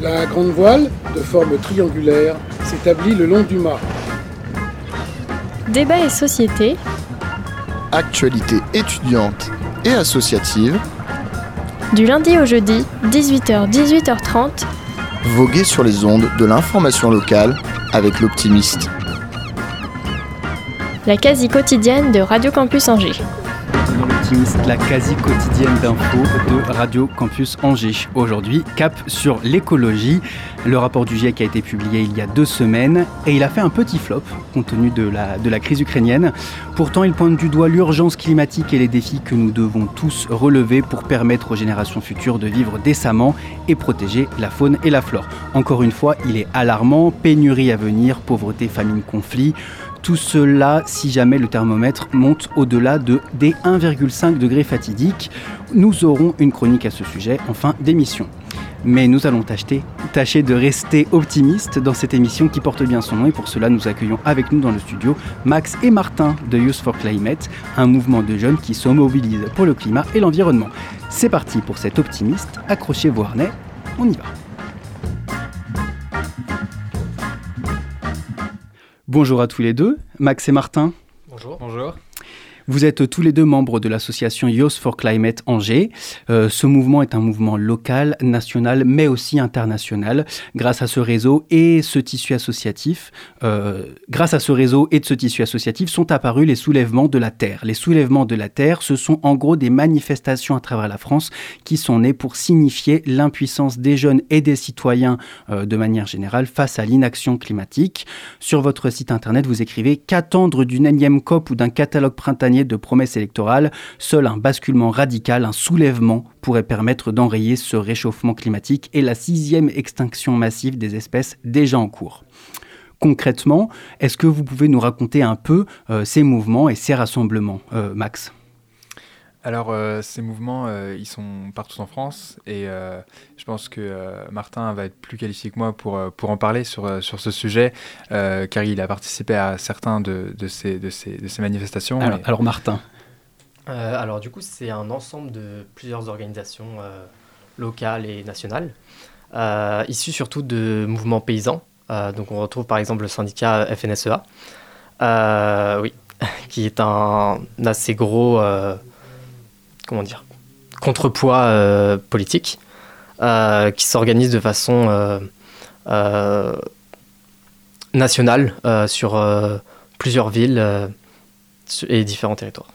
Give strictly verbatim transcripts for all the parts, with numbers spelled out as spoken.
La grande voile, de forme triangulaire, s'établit le long du mât. Débat et société. Actualité étudiante et associative. Du lundi au jeudi, dix-huit heures dix-huit heures trente. Voguer sur les ondes de l'information locale avec l'Optimiste. La quasi quotidienne de Radio Campus Angers. Dans l'Optimiste, la quasi quotidienne d'infos de Radio Campus Angers. Aujourd'hui, cap sur l'écologie. Le rapport du GIEC a été publié il y a deux semaines et il a fait un petit flop compte tenu de la, de la crise ukrainienne. Pourtant, il pointe du doigt l'urgence climatique et les défis que nous devons tous relever pour permettre aux générations futures de vivre décemment et protéger la faune et la flore. Encore une fois, il est alarmant, pénurie à venir, pauvreté, famine, conflit. Tout cela, si jamais le thermomètre monte au-delà de, des un virgule cinq degrés fatidiques. Nous aurons une chronique à ce sujet en fin d'émission. Mais nous allons tâcher, tâcher de rester optimistes dans cette émission qui porte bien son nom. Et pour cela, nous accueillons avec nous dans le studio Max et Martin de Youth for Climate, un mouvement de jeunes qui se mobilisent pour le climat et l'environnement. C'est parti pour cet optimiste. Accrochez vos harnais, on y va. Bonjour à tous les deux, Max et Martin. Bonjour. Bonjour. Vous êtes tous les deux membres de l'association Youth for Climate Angers. Euh, ce mouvement est un mouvement local, national, mais aussi international. Grâce à ce réseau et ce tissu associatif, euh, grâce à ce réseau et de ce tissu associatif sont apparus les soulèvements de la Terre. Les soulèvements de la Terre, ce sont en gros des manifestations à travers la France qui sont nées pour signifier l'impuissance des jeunes et des citoyens euh, de manière générale face à l'inaction climatique. Sur votre site internet, vous écrivez « Qu'attendre d'une énième COP ou d'un catalogue printanier de promesses électorales, seul un basculement radical, un soulèvement pourrait permettre d'enrayer ce réchauffement climatique et la sixième extinction massive des espèces déjà en cours. » Concrètement, est-ce que vous pouvez nous raconter un peu euh, ces mouvements et ces rassemblements, euh, Max ? Alors, euh, ces mouvements, euh, ils sont partout en France et euh, je pense que euh, Martin va être plus qualifié que moi pour, euh, pour en parler sur, euh, sur ce sujet, euh, car il a participé à certains de, de, ces, de, ces, de ces manifestations. Alors, et... alors Martin euh, Alors, du coup, c'est un ensemble de plusieurs organisations euh, locales et nationales, euh, issues surtout de mouvements paysans. Euh, donc, on retrouve par exemple le syndicat F N S E A, euh, oui, qui est un, un assez gros... Euh, comment dire, contrepoids euh, politique euh, qui s'organise de façon euh, euh, nationale euh, sur euh, plusieurs villes euh, et différents territoires.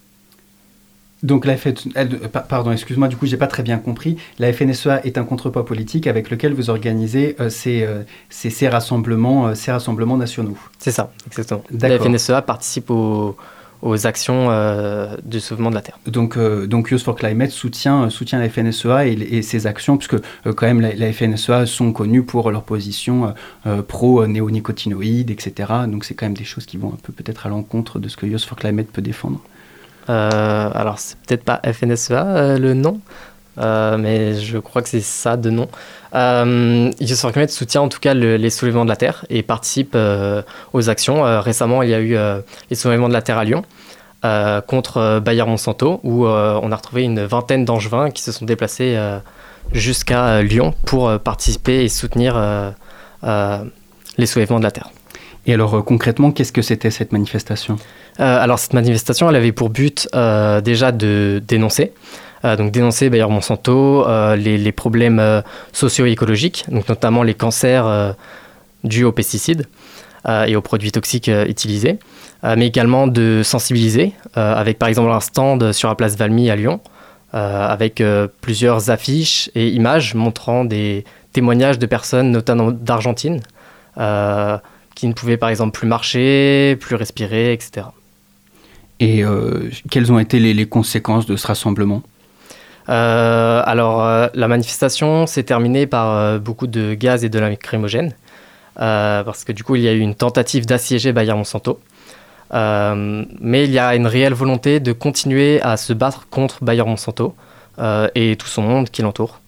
Donc la F N S E A, pardon, excuse-moi, du coup, j'ai pas très bien compris. La F N S E A est un contrepoids politique avec lequel vous organisez euh, ces, euh, ces, ces, rassemblements, euh, ces rassemblements nationaux. C'est ça, exactement. D'accord. La F N S E A participe au aux actions euh, du sauvement de la Terre. Donc, euh, donc Youth for Climate soutient, soutient la F N S E A et, et ses actions, puisque euh, quand même la, la F N S E A sont connues pour leur position euh, pro-néonicotinoïdes, et cetera. Donc c'est quand même des choses qui vont un peu peut-être à l'encontre de ce que Youth for Climate peut défendre. Euh, alors c'est peut-être pas F N S E A euh, le nom, euh, mais je crois que c'est ça de nom. Euh, Youth for Climate soutient en tout cas le, les soulèvements de la Terre et participe euh, aux actions. Euh, récemment, il y a eu euh, les soulèvements de la Terre à Lyon euh, contre euh, Bayer-Monsanto, où euh, on a retrouvé une vingtaine d'Angevins qui se sont déplacés euh, jusqu'à euh, Lyon pour euh, participer et soutenir euh, euh, les soulèvements de la Terre. Et alors euh, concrètement, qu'est-ce que c'était cette manifestation ? euh, Alors cette manifestation, elle avait pour but euh, déjà de dénoncer Euh, donc dénoncer Bayer-Monsanto, euh, les, les problèmes euh, socio-écologiques, donc notamment les cancers euh, dus aux pesticides euh, et aux produits toxiques euh, utilisés, euh, mais également de sensibiliser, euh, avec par exemple un stand sur la place Valmy à Lyon, euh, avec euh, plusieurs affiches et images montrant des témoignages de personnes, notamment d'Argentine, euh, qui ne pouvaient par exemple plus marcher, plus respirer, et cetera. Et euh, quelles ont été les, les conséquences de ce rassemblement ? Euh, alors, euh, la manifestation s'est terminée par euh, beaucoup de gaz et de lacrymogènes, euh, parce que du coup, il y a eu une tentative d'assiéger Bayer-Monsanto. Euh, mais il y a une réelle volonté de continuer à se battre contre Bayer-Monsanto euh, et tout son monde qui l'entoure.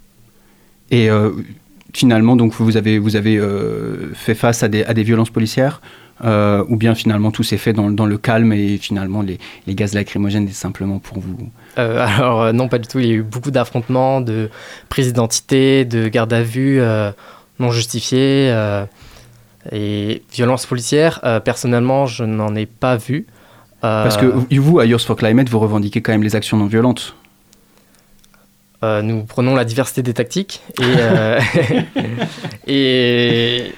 Et euh, finalement, donc, vous avez, vous avez euh, fait face à des, à des violences policières euh, ou bien finalement tout s'est fait dans, dans le calme et finalement les, les gaz lacrymogènes étaient simplement pour vous euh, Alors euh, non, pas du tout. Il y a eu beaucoup d'affrontements, de prise d'identité, de garde à vue euh, non justifiée euh, et violence policière. Euh, personnellement, je n'en ai pas vu. Euh, Parce que vous, à Youth for Climate, vous revendiquez quand même les actions non violentes. Euh, nous prenons la diversité des tactiques et, euh, et,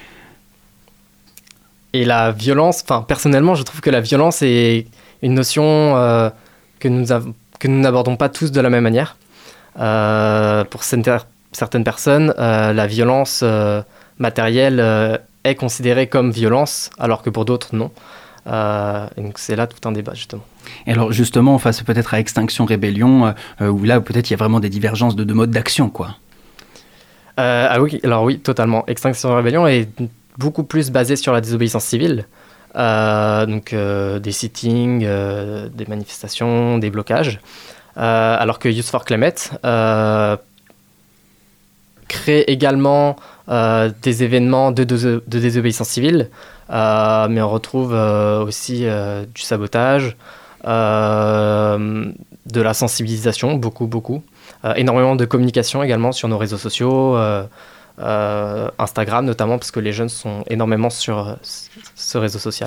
et la violence, enfin personnellement je trouve que la violence est une notion euh, que, nous av- que nous n'abordons pas tous de la même manière. Euh, pour certaines personnes, euh, la violence euh, matérielle euh, est considérée comme violence alors que pour d'autres non. Euh, et donc c'est là tout un débat justement. Et alors justement, face peut-être à Extinction Rébellion, euh, où là peut-être il y a vraiment des divergences de, de modes d'action, quoi. Euh, ah oui, alors oui, totalement. Extinction Rébellion est beaucoup plus basée sur la désobéissance civile, euh, donc euh, des sittings, euh, des manifestations, des blocages, euh, alors que Youth for Climate euh, crée également euh, des événements de, de, de désobéissance civile. Euh, mais on retrouve euh, aussi euh, du sabotage, euh, de la sensibilisation, beaucoup, beaucoup. Euh, énormément de communication également sur nos réseaux sociaux, euh, euh, Instagram notamment, parce que les jeunes sont énormément sur ce réseau social.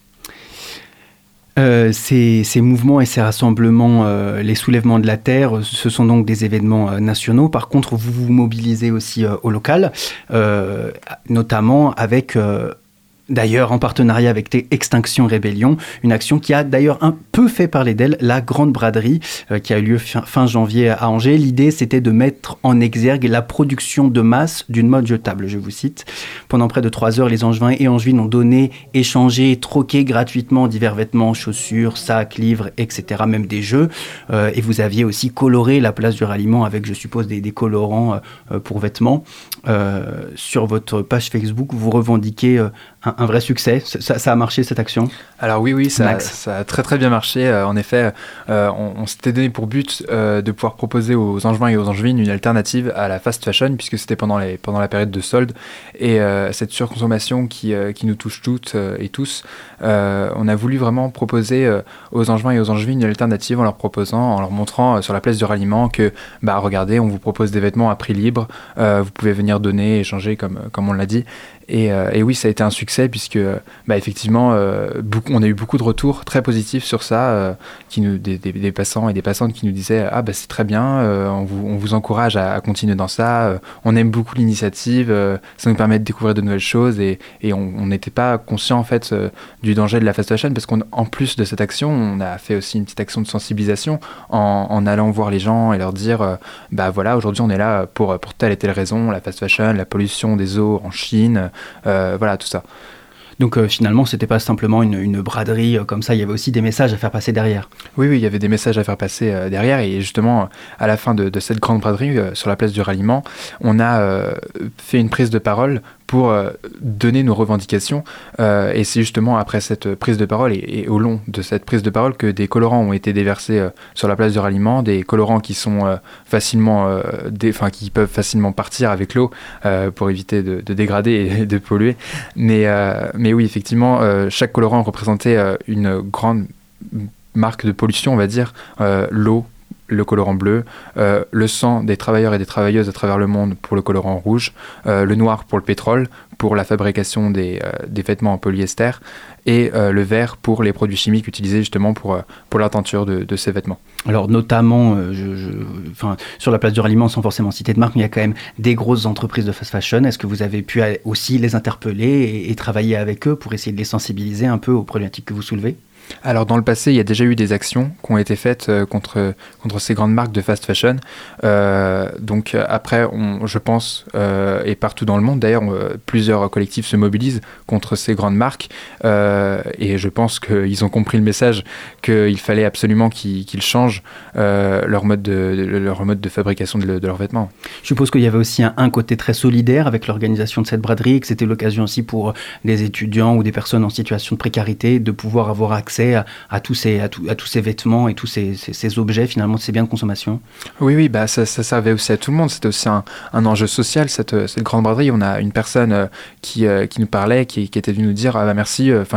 Euh, ces, ces mouvements et ces rassemblements, euh, les soulèvements de la terre, ce sont donc des événements euh, nationaux. Par contre, vous vous mobilisez aussi euh, au local, euh, notamment avec... Euh, D'ailleurs, en partenariat avec Extinction Rébellion, une action qui a d'ailleurs un peu fait parler d'elle, la Grande Braderie, euh, qui a eu lieu fin, fin janvier à Angers. L'idée, c'était de mettre en exergue la production de masse d'une mode jetable, je vous cite. Pendant près de trois heures, les Angevins et Angevines ont donné, échangé, troqué gratuitement divers vêtements, chaussures, sacs, livres, et cetera, même des jeux. Euh, et vous aviez aussi coloré la place du ralliement avec, je suppose, des, des colorants euh, pour vêtements. Euh, sur votre page Facebook, vous revendiquez euh, un, un vrai succès. Ça, ça a marché, cette action ? Alors oui, oui, ça, ça a très très bien marché. Euh, en effet, euh, on, on s'était donné pour but euh, de pouvoir proposer aux Angevins et aux Angevines une alternative à la fast fashion, puisque c'était pendant, les, pendant la période de solde. Et euh, cette surconsommation qui, euh, qui nous touche toutes euh, et tous, euh, on a voulu vraiment proposer euh, aux Angevins et aux Angevines une alternative en leur proposant, en leur montrant euh, sur la place du ralliement que, bah regardez, on vous propose des vêtements à prix libre, euh, vous pouvez venir donner, échanger comme, comme on l'a dit. Et, euh, et oui, ça a été un succès puisque, bah, effectivement, euh, beaucoup, on a eu beaucoup de retours très positifs sur ça, euh, qui nous, des, des, des passants et des passantes qui nous disaient « Ah, bah, c'est très bien, euh, on, vous, on vous encourage à, à continuer dans ça, euh, on aime beaucoup l'initiative, euh, ça nous permet de découvrir de nouvelles choses. » Et, et on n'était pas conscient, en fait, euh, du danger de la fast fashion parce qu'en plus de cette action, on a fait aussi une petite action de sensibilisation en, en allant voir les gens et leur dire euh, « Bah voilà, aujourd'hui, on est là pour, pour telle et telle raison, la fast fashion, la pollution des eaux en Chine, Euh, voilà, tout ça. » Donc euh, finalement, c'était pas simplement une, une braderie euh, comme ça, il y avait aussi des messages à faire passer derrière. Oui, oui, il y avait des messages à faire passer euh, derrière. Et justement, à la fin de, de cette grande braderie, euh, sur la place du ralliement, on a euh, fait une prise de parole pour euh, donner nos revendications. Euh, et c'est justement après cette prise de parole et, et au long de cette prise de parole que des colorants ont été déversés euh, sur la place du ralliement, des colorants qui sont euh, facilement, euh, dé, enfin qui peuvent facilement partir avec l'eau euh, pour éviter de, de dégrader et de polluer. Mais, euh, mais oui, effectivement, euh, chaque colorant représentait euh, une grande marque de pollution, on va dire, euh, l'eau, le colorant bleu, euh, le sang des travailleurs et des travailleuses à travers le monde pour le colorant rouge, euh, le noir pour le pétrole, pour la fabrication des, euh, des vêtements en polyester, et euh, le vert pour les produits chimiques utilisés justement pour, euh, pour la teinture de, de ces vêtements. Alors notamment, euh, je, je, enfin, sur la place du ralliement, sans forcément citer de marque, mais il y a quand même des grosses entreprises de fast fashion. Est-ce que vous avez pu aussi les interpeller et, et travailler avec eux pour essayer de les sensibiliser un peu aux problématiques que vous soulevez ? Alors dans le passé, il y a déjà eu des actions qui ont été faites euh, contre, contre ces grandes marques de fast fashion. Euh, donc après, on, je pense, euh, et partout dans le monde d'ailleurs, on, plusieurs collectifs se mobilisent contre ces grandes marques. Euh, et je pense qu'ils ont compris le message qu'il fallait absolument qu'ils, qu'ils changent euh, leur, mode de, leur mode de fabrication de, de leurs vêtements. Je suppose qu'il y avait aussi un, un côté très solidaire avec l'organisation de cette braderie, que c'était l'occasion aussi pour des étudiants ou des personnes en situation de précarité de pouvoir avoir accès À, à, tous ces, à, tout, à tous ces vêtements et tous ces, ces, ces objets, finalement, ces biens de consommation. Oui, oui, bah, ça, ça servait aussi à tout le monde. C'était aussi un, un enjeu social, cette, cette grande braderie. On a une personne euh, qui, euh, qui nous parlait, qui, qui était venue nous dire « Ah bah merci, enfin, euh,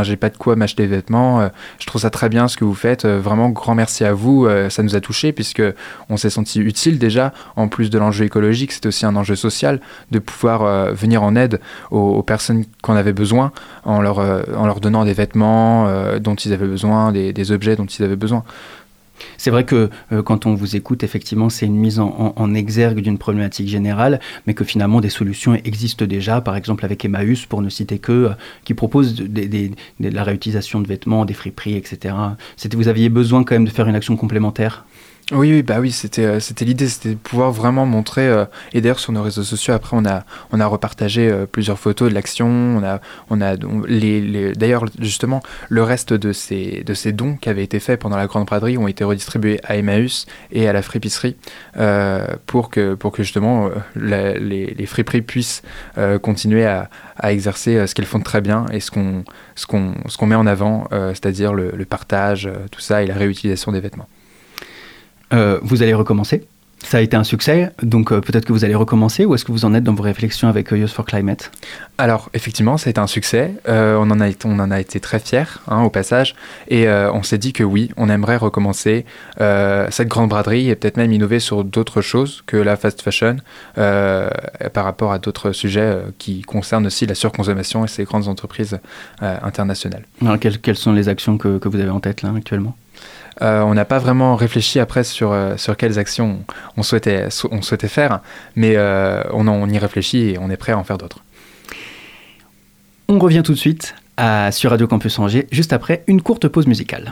j'ai pas de quoi m'acheter des vêtements. Euh, je trouve ça très bien ce que vous faites. Euh, vraiment, grand merci à vous. Euh, ça nous a touchés puisque on s'est senti utile déjà. En plus de l'enjeu écologique, c'était aussi un enjeu social de pouvoir euh, venir en aide aux, aux personnes qu'on avait besoin en leur, euh, en leur donnant des vêtements euh, dont ils avaient besoin, des, des objets dont ils avaient besoin. C'est vrai que euh, quand on vous écoute, effectivement, c'est une mise en, en, en exergue d'une problématique générale, mais que finalement des solutions existent déjà, par exemple avec Emmaüs, pour ne citer que, euh, qui propose de, de, de, de la réutilisation de vêtements, des friperies, et cetera. C'était, vous aviez besoin quand même de faire une action complémentaire ? Oui, oui, bah oui, c'était, euh, c'était l'idée, c'était de pouvoir vraiment montrer, euh, et d'ailleurs sur nos réseaux sociaux, après on a, on a repartagé euh, plusieurs photos de l'action, on a, on a, on, les, les, d'ailleurs justement, le reste de ces, de ces dons qui avaient été faits pendant la Grande Braderie ont été redistribués à Emmaüs et à la fripisserie, euh, pour que, pour que justement euh, la, les, les friperies puissent euh, continuer à, à exercer euh, ce qu'elles font de très bien et ce qu'on, ce qu'on, ce qu'on met en avant, euh, c'est-à-dire le, le partage, euh, tout ça, et la réutilisation des vêtements. Euh, vous allez recommencer. Ça a été un succès, donc euh, peut-être que vous allez recommencer, ou est-ce que vous en êtes dans vos réflexions avec euh, Youth for Climate ? Alors, effectivement, ça a été un succès. Euh, on, en a été, on en a été très fiers, hein, au passage. Et euh, on s'est dit que oui, on aimerait recommencer euh, cette grande braderie et peut-être même innover sur d'autres choses que la fast fashion euh, par rapport à d'autres sujets euh, qui concernent aussi la surconsommation et ces grandes entreprises euh, internationales. Alors, quelles, quelles sont les actions que, que vous avez en tête là actuellement ? Euh, on n'a pas vraiment réfléchi après sur, euh, sur quelles actions on souhaitait, on souhaitait faire, mais euh, on, on y réfléchit et on est prêt à en faire d'autres. On revient tout de suite à, sur Radio Campus Angers, juste après une courte pause musicale.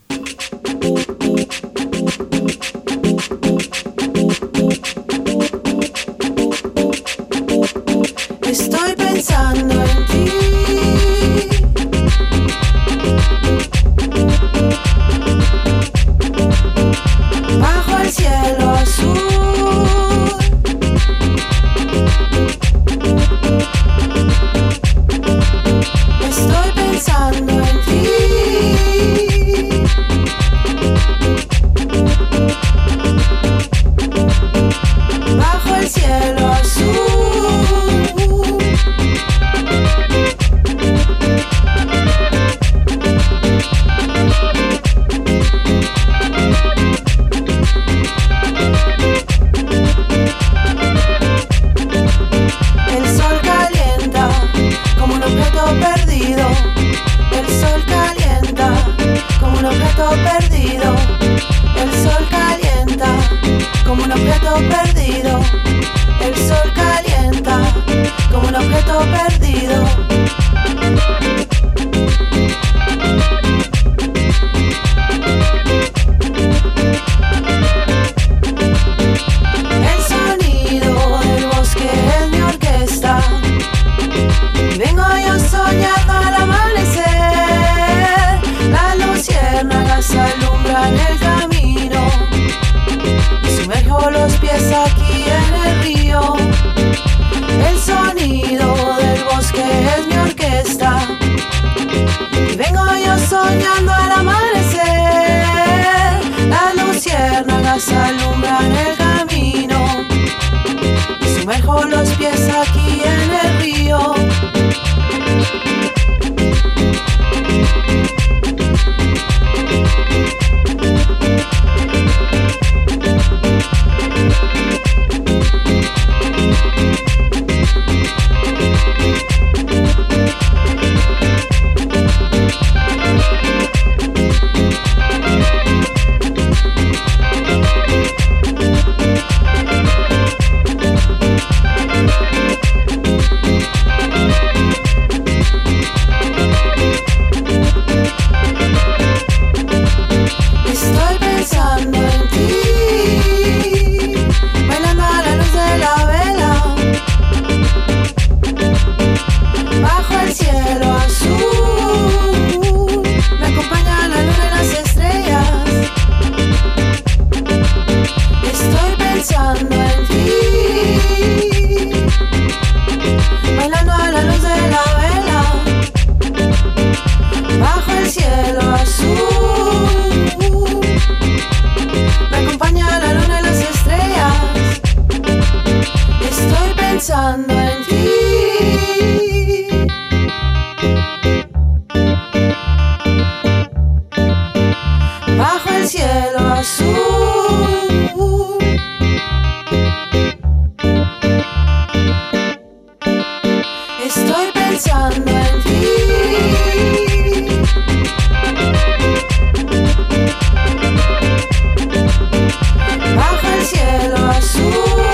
Estoy pensando en ti. Bajo el cielo azul, estoy pensando en ti. Bajo el cielo azul. Perdido, el sol calienta como un objeto perdido, el sol calienta como un objeto perdido. El sonido del bosque es mi orquesta, vengo yo soñando al amanecer. Las luciérnagas alumbran el camino y sumerjo los pies aquí en el río. El sonido del bosque es mi orquesta y vengo yo soñando al amanecer. Las luciérnagas alumbran el camino y sumerjo los pies aquí en el río. Pensando en ti. azul. Estoy pensando en ti. Bajo el cielo azul.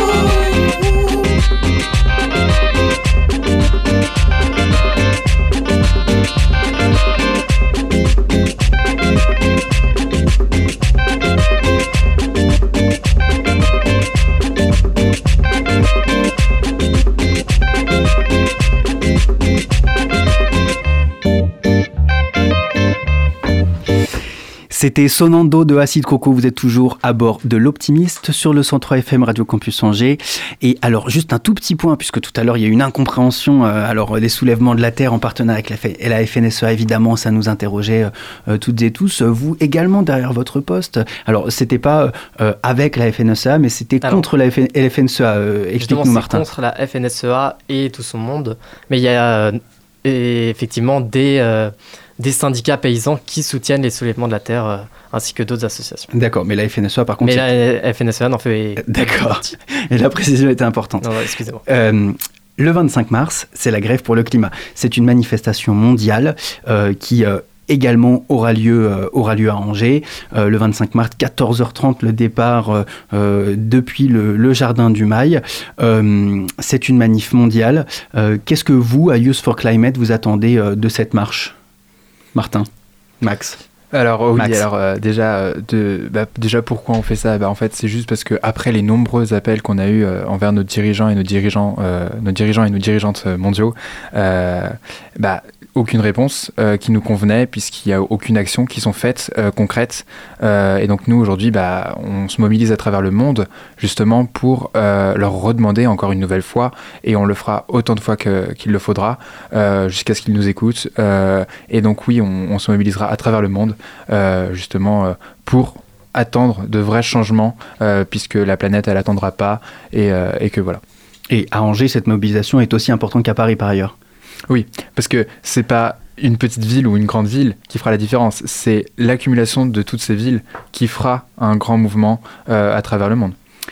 C'était Sonando de Acide Coco, vous êtes toujours à bord de l'Optimiste sur le cent trois F M Radio Campus Angers. Et alors juste un tout petit point, puisque tout à l'heure il y a eu une incompréhension, euh, alors les soulèvements de la Terre en partenariat avec la, F- la F N S E A, évidemment ça nous interrogeait euh, toutes et tous, vous également derrière votre poste. Alors c'était pas euh, avec la F N S E A, mais c'était alors, contre la F N S E A, euh, explique-nous Martin. Contre la F N S E A et tout son monde, mais il y a euh, effectivement des... Euh, des syndicats paysans qui soutiennent les soulèvements de la terre euh, ainsi que d'autres associations. D'accord, mais la F N S E A par contre... Mais la F N S E A n'en fait... D'accord, et la précision était importante. Non, non, excusez-moi. Euh, le vingt-cinq mars, c'est la grève pour le climat. C'est une manifestation mondiale euh, qui... Euh, également aura lieu, euh, aura lieu à Angers, euh, le vingt-cinq mars, quatorze heures trente, le départ euh, euh, depuis le, le Jardin du Mail. Euh, c'est une manif mondiale. Euh, qu'est-ce que vous, à Youth for Climate, vous attendez euh, de cette marche ? Martin, Max. Alors oui, Max. alors euh, déjà, de, bah, déjà pourquoi on fait ça ? Bah, en fait, c'est juste parce que après les nombreux appels qu'on a eus euh, envers nos dirigeants et nos dirigeants, euh, nos dirigeants et nos dirigeantes mondiaux, euh, bah aucune réponse euh, qui nous convenait puisqu'il n'y a aucune action qui sont faites euh, concrètes euh, et donc nous aujourd'hui bah, on se mobilise à travers le monde justement pour euh, leur redemander encore une nouvelle fois et on le fera autant de fois que, qu'il le faudra euh, jusqu'à ce qu'ils nous écoutent euh, et donc oui on, on se mobilisera à travers le monde euh, justement euh, pour attendre de vrais changements euh, puisque la planète elle attendra pas et, euh, et que voilà. Et à Angers cette mobilisation est aussi importante qu'à Paris par ailleurs. Oui, parce que c'est pas une petite ville ou une grande ville qui fera la différence, c'est l'accumulation de toutes ces villes qui fera un grand mouvement euh, à travers le monde.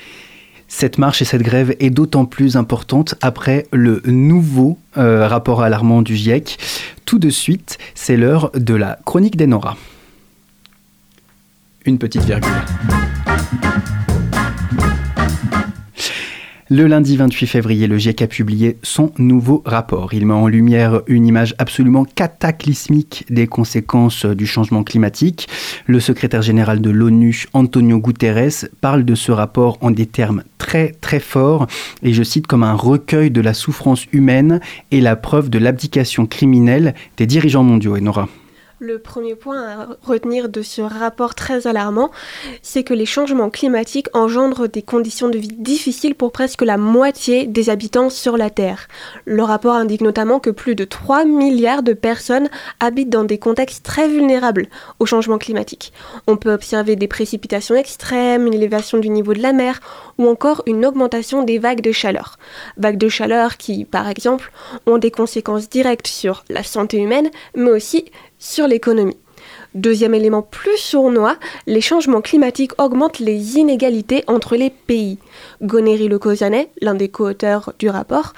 Cette marche et cette grève est d'autant plus importante après le nouveau euh, rapport alarmant du GIEC. Tout de suite, c'est l'heure de la chronique d'Enora. Une petite virgule. Le lundi vingt-huit février, le GIEC a publié son nouveau rapport. Il met en lumière une image absolument cataclysmique des conséquences du changement climatique. Le secrétaire général de l'ONU, Antonio Guterres, parle de ce rapport en des termes très très forts, et je cite comme un recueil de la souffrance humaine et la preuve de l'abdication criminelle des dirigeants mondiaux. Enora. Le premier point à retenir de ce rapport très alarmant, c'est que les changements climatiques engendrent des conditions de vie difficiles pour presque la moitié des habitants sur la Terre. Le rapport indique notamment que plus de trois milliards de personnes habitent dans des contextes très vulnérables au changement climatique. On peut observer des précipitations extrêmes, une élévation du niveau de la mer ou encore une augmentation des vagues de chaleur. Vagues de chaleur qui, par exemple, ont des conséquences directes sur la santé humaine, mais aussi sur l'économie. Deuxième élément plus sournois, les changements climatiques augmentent les inégalités entre les pays. Gonéry Le Cosanet, l'un des co-auteurs du rapport,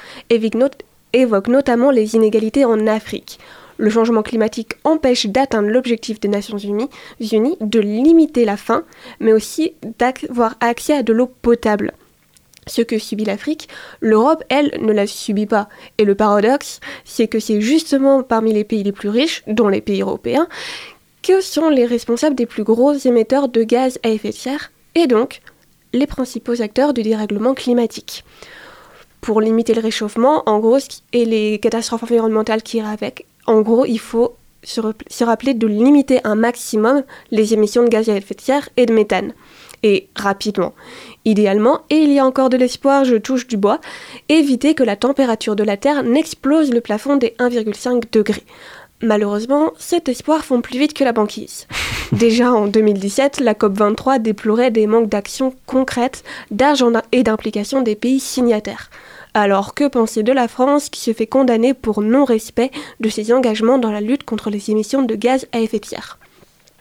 évoque notamment les inégalités en Afrique. Le changement climatique empêche d'atteindre l'objectif des Nations Unies, Unies de limiter la faim, mais aussi d'avoir accès à de l'eau potable. Ce que subit l'Afrique, l'Europe, elle, ne la subit pas. Et le paradoxe, c'est que c'est justement parmi les pays les plus riches, dont les pays européens, que sont les responsables des plus gros émetteurs de gaz à effet de serre, et donc les principaux acteurs du dérèglement climatique. Pour limiter le réchauffement, en gros, et les catastrophes environnementales qui iraient avec, en gros, il faut se, se rappeler de limiter un maximum les émissions de gaz à effet de serre et de méthane. Et rapidement. Idéalement, et il y a encore de l'espoir, je touche du bois, éviter que la température de la Terre n'explose le plafond des un virgule cinq degrés. Malheureusement, cet espoir fond plus vite que la banquise. Déjà en deux mille dix-sept, la COP vingt-trois déplorait des manques d'action concrètes, d'argent et d'implication des pays signataires. Alors que penser de la France qui se fait condamner pour non-respect de ses engagements dans la lutte contre les émissions de gaz à effet de serre ?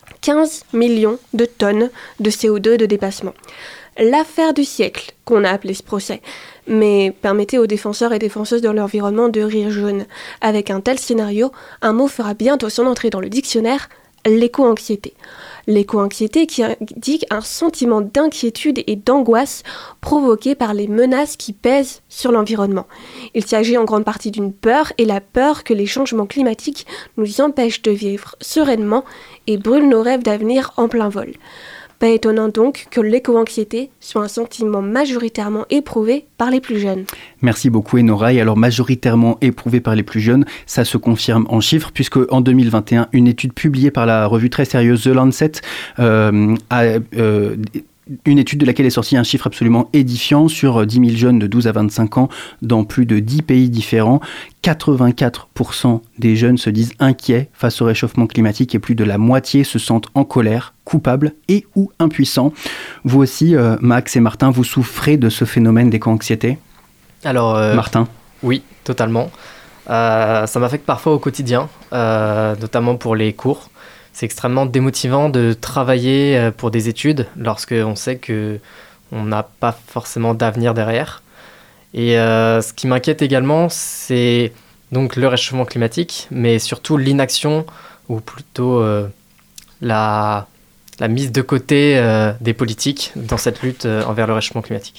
quinze millions de tonnes de C O deux de dépassement. L'affaire du siècle, qu'on a appelé ce procès. Mais permettez aux défenseurs et défenseuses de l'environnement de rire jaune. Avec un tel scénario, un mot fera bientôt son entrée dans le dictionnaire, l'éco-anxiété. L'éco-anxiété qui indique un sentiment d'inquiétude et d'angoisse provoqué par les menaces qui pèsent sur l'environnement. Il s'agit en grande partie d'une peur, et la peur que les changements climatiques nous empêchent de vivre sereinement et brûlent nos rêves d'avenir en plein vol. Pas étonnant donc que l'éco-anxiété soit un sentiment majoritairement éprouvé par les plus jeunes. Merci beaucoup Enora. Et alors majoritairement éprouvé par les plus jeunes, ça se confirme en chiffres puisque en deux mille vingt et un, une étude publiée par la revue très sérieuse The Lancet euh, a... Euh, Une étude de laquelle est sorti un chiffre absolument édifiant sur dix mille jeunes de douze à vingt-cinq ans dans plus de dix pays différents. quatre-vingt-quatre pour cent des jeunes se disent inquiets face au réchauffement climatique et plus de la moitié se sentent en colère, coupables et ou impuissants. Vous aussi, euh, Max et Martin, vous souffrez de ce phénomène d'éco-anxiété ? Alors, euh, Martin ? Oui, totalement. Euh, ça m'affecte parfois au quotidien, euh, notamment pour les cours. C'est extrêmement démotivant de travailler pour des études lorsqu'on sait qu'on n'a pas forcément d'avenir derrière. Et euh, ce qui m'inquiète également, c'est donc le réchauffement climatique, mais surtout l'inaction, ou plutôt euh, la, la mise de côté euh, des politiques dans cette lutte euh, envers le réchauffement climatique.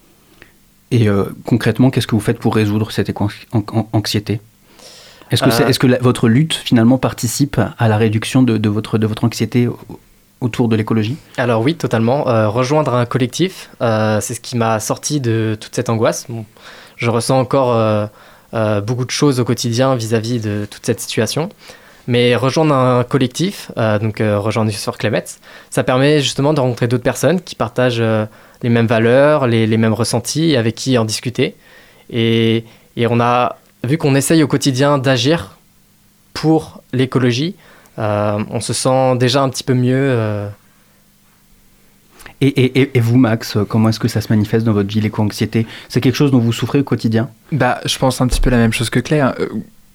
Et euh, concrètement, qu'est-ce que vous faites pour résoudre cette éco-anxiété ? Est-ce que, c'est, est-ce que la, votre lutte, finalement, participe à la réduction de, de, votre, de votre anxiété autour de l'écologie ? Alors oui, totalement. Euh, rejoindre un collectif, euh, c'est ce qui m'a sorti de toute cette angoisse. Bon, je ressens encore euh, euh, beaucoup de choses au quotidien vis-à-vis de toute cette situation. Mais rejoindre un collectif, euh, donc euh, rejoindre Youth for Climate, ça permet justement de rencontrer d'autres personnes qui partagent euh, les mêmes valeurs, les, les mêmes ressentis, et avec qui en discuter. Et, et on a... Vu qu'on essaye au quotidien d'agir pour l'écologie, euh, on se sent déjà un petit peu mieux. Euh... Et, et, et vous, Max, comment est-ce que ça se manifeste dans votre vie, l'éco-anxiété ? C'est quelque chose dont vous souffrez au quotidien ? Bah, je pense un petit peu la même chose que Claire. Euh,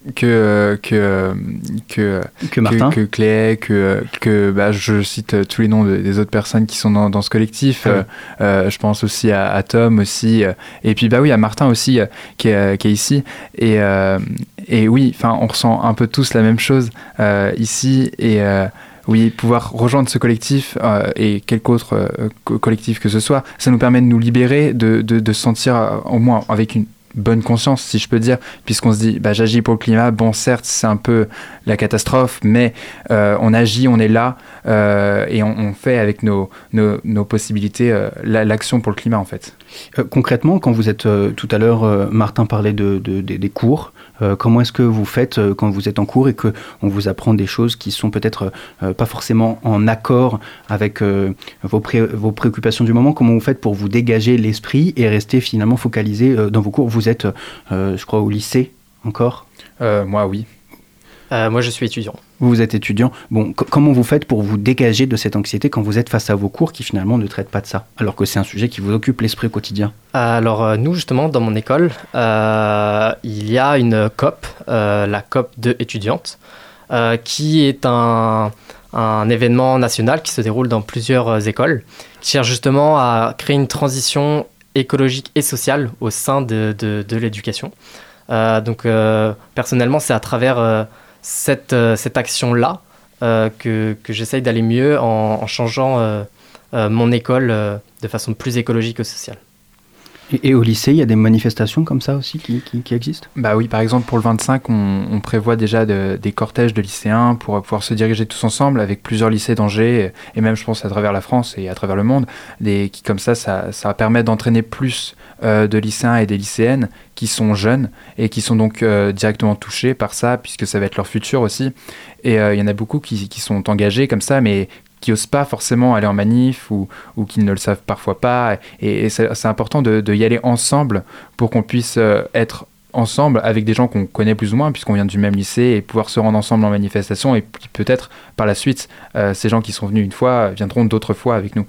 que que que que Martin, que, que Clé, que que bah je cite tous les noms de, des autres personnes qui sont dans, dans ce collectif. Ah oui. euh, euh, je pense aussi à, à Tom aussi, euh, et puis bah oui à Martin aussi euh, qui est qui est ici. Et euh, et oui, enfin on ressent un peu tous la même chose euh, ici et euh, oui, pouvoir rejoindre ce collectif euh, et quelque autre euh, co- collectif que ce soit, ça nous permet de nous libérer, de de, de se sentir euh, au moins avec une bonne conscience, si je peux dire, puisqu'on se dit bah, j'agis pour le climat, bon certes c'est un peu la catastrophe, mais euh, on agit, on est là euh, et on, on fait avec nos, nos, nos possibilités euh, la, l'action pour le climat en fait. Euh, concrètement, quand vous êtes euh, tout à l'heure, euh, Martin parlait de, de, de, des cours, euh, comment est-ce que vous faites euh, quand vous êtes en cours et qu'on vous apprend des choses qui sont peut-être euh, pas forcément en accord avec euh, vos, pré- vos préoccupations du moment, comment vous faites pour vous dégager l'esprit et rester finalement focalisé euh, dans vos cours ? Vous êtes, euh, je crois, au lycée encore ? euh, Moi, oui. Euh, moi, je suis étudiant. Vous êtes étudiant. Bon, c- comment vous faites pour vous dégager de cette anxiété quand vous êtes face à vos cours qui finalement ne traitent pas de ça, alors que c'est un sujet qui vous occupe l'esprit au quotidien ? Alors euh, nous, justement, dans mon école, euh, il y a une C O P, euh, la C O P de étudiantes, euh, qui est un, un événement national qui se déroule dans plusieurs écoles, qui cherche justement à créer une transition écologique et sociale au sein de, de, de l'éducation. Euh, donc euh, personnellement, c'est à travers euh, cette, euh, cette action-là euh, que, que j'essaye d'aller mieux en, en changeant euh, euh, mon école euh, de façon plus écologique et sociale. Et, et au lycée, il y a des manifestations comme ça aussi qui, qui, qui existent ? Bah oui, par exemple pour le vingt-cinq, on, on prévoit déjà de, des cortèges de lycéens pour pouvoir se diriger tous ensemble avec plusieurs lycées d'Angers et même je pense à travers la France et à travers le monde, des, qui comme ça, ça, ça permet d'entraîner plus euh, de lycéens et des lycéennes qui sont jeunes et qui sont donc euh, directement touchés par ça puisque ça va être leur futur aussi. Et il euh, y en a beaucoup qui, qui sont engagés comme ça, mais qui n'osent pas forcément aller en manif ou, ou qui ne le savent parfois pas. Et, et c'est, c'est important de, de y aller ensemble pour qu'on puisse euh, être ensemble avec des gens qu'on connaît plus ou moins puisqu'on vient du même lycée et pouvoir se rendre ensemble en manifestation et puis peut-être par la suite, euh, ces gens qui sont venus une fois viendront d'autres fois avec nous.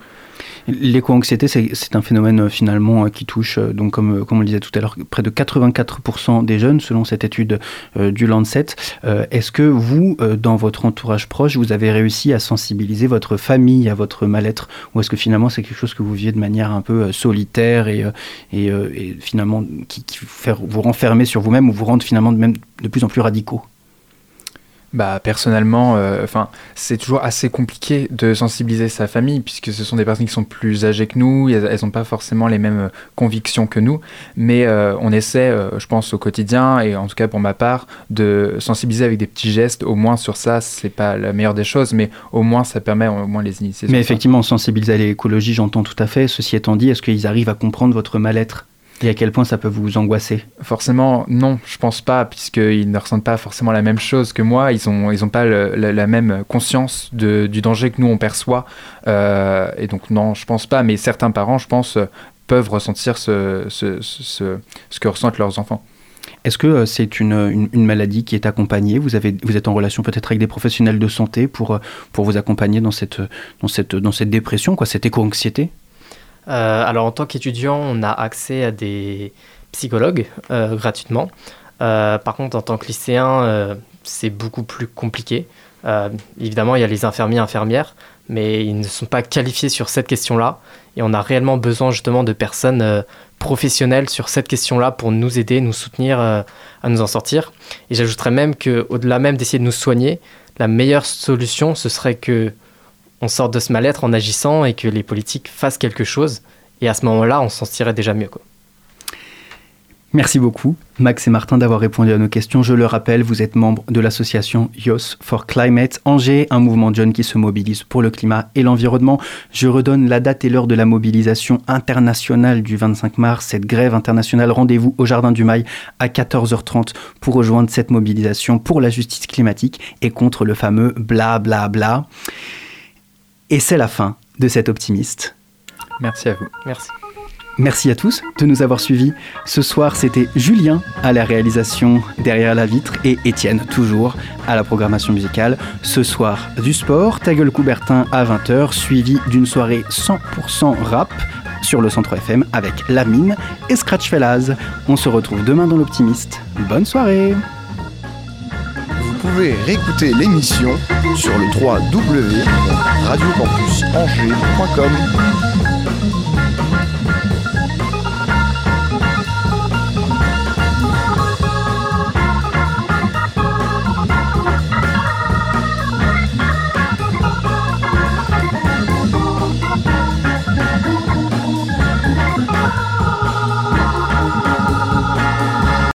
L'éco-anxiété, c'est, c'est un phénomène euh, finalement euh, qui touche, euh, donc comme, euh, comme on le disait tout à l'heure, près de quatre-vingt-quatre pour cent des jeunes, selon cette étude euh, du Lancet. Euh, est-ce que vous, euh, dans votre entourage proche, vous avez réussi à sensibiliser votre famille à votre mal-être, ou est-ce que finalement c'est quelque chose que vous viviez de manière un peu euh, solitaire et, euh, et, euh, et finalement qui, qui vous fait vous renfermer sur vous-même ou vous rendre finalement de, même de plus en plus radicaux? Bah, personnellement, euh, c'est toujours assez compliqué de sensibiliser sa famille, puisque ce sont des personnes qui sont plus âgées que nous, elles n'ont pas forcément les mêmes convictions que nous, mais euh, on essaie, euh, je pense, au quotidien, et en tout cas pour ma part, de sensibiliser avec des petits gestes, au moins sur ça, c'est pas la meilleure des choses, mais au moins ça permet au moins les initier. Mais effectivement, sensibiliser à l'écologie, j'entends tout à fait. Ceci étant dit, est-ce qu'ils arrivent à comprendre votre mal-être ? Et à quel point ça peut vous angoisser? Forcément, non, je pense pas, puisqu'ils ne ressentent pas forcément la même chose que moi. Ils n'ont ils ont pas le, la, la même conscience de, du danger que nous, on perçoit. Euh, et donc, non, je pense pas. Mais certains parents, je pense, peuvent ressentir ce, ce, ce, ce que ressentent leurs enfants. Est-ce que c'est une, une, une maladie qui est accompagnée? Vous, avez, vous êtes en relation peut-être avec des professionnels de santé pour, pour vous accompagner dans cette, dans cette, dans cette dépression, quoi, cette éco-anxiété? Euh, alors en tant qu'étudiant, on a accès à des psychologues euh, gratuitement. Euh, par contre, en tant que lycéen, euh, c'est beaucoup plus compliqué. Euh, évidemment, il y a les infirmiers, infirmières, mais ils ne sont pas qualifiés sur cette question-là. Et on a réellement besoin justement de personnes euh, professionnelles sur cette question-là pour nous aider, nous soutenir euh, à nous en sortir. Et j'ajouterais même qu'au-delà même d'essayer de nous soigner, la meilleure solution, ce serait que on sorte de ce mal-être en agissant et que les politiques fassent quelque chose. Et à ce moment-là, on s'en tirerait déjà mieux, quoi. Merci beaucoup, Max et Martin, d'avoir répondu à nos questions. Je le rappelle, vous êtes membre de l'association Youth for Climate Angers, un mouvement de jeunes qui se mobilise pour le climat et l'environnement. Je redonne la date et l'heure de la mobilisation internationale du vingt-cinq mars, cette grève internationale. Rendez-vous au Jardin du Mail à quatorze heures trente pour rejoindre cette mobilisation pour la justice climatique et contre le fameux bla bla bla. Et c'est la fin de cet optimiste. Merci à vous. Merci. Merci à tous de nous avoir suivis. Ce soir, c'était Julien à la réalisation derrière la vitre et Étienne, toujours, à la programmation musicale. Ce soir, du sport, Ta gueule Coubertin à vingt heures, suivi d'une soirée cent pour cent rap sur le Centre F M avec Lamine et Scratch Fellas. On se retrouve demain dans l'Optimiste. Bonne soirée! Vous pouvez réécouter l'émission sur le w w w point radio campus angers point com.